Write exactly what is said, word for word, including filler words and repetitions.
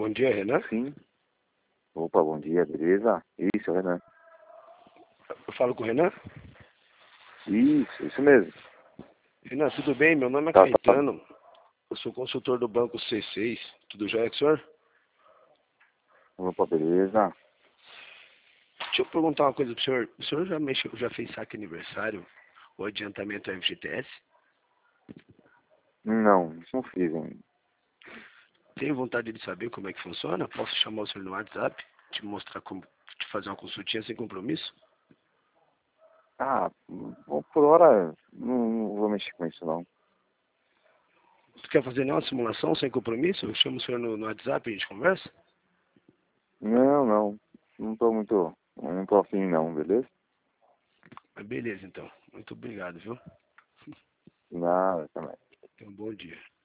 Bom dia, Renan. Sim. Opa, bom dia, beleza? Isso, Renan. Eu falo com o Renan. Isso, isso mesmo. Renan, tudo bem? Meu nome é Tá, tá. Caetano. Eu sou consultor do Banco C seis. Tudo jóia com o senhor? Opa, beleza. Deixa eu perguntar uma coisa pro senhor. O senhor já, mexeu, já fez saque aniversário ou adiantamento F G T S? Não, não fiz ainda. Tem vontade de saber como é que funciona? Posso chamar o senhor no WhatsApp? Te mostrar como, te fazer uma consultinha sem compromisso? Ah, bom, por hora não, não vou mexer com isso não. Você quer fazer nenhuma simulação sem compromisso? Eu chamo o senhor no, no WhatsApp e a gente conversa? Não, não. Não tô muito. Não tô afim não, beleza? Mas beleza, então. Muito obrigado, viu? Nada também. Tenha um bom dia.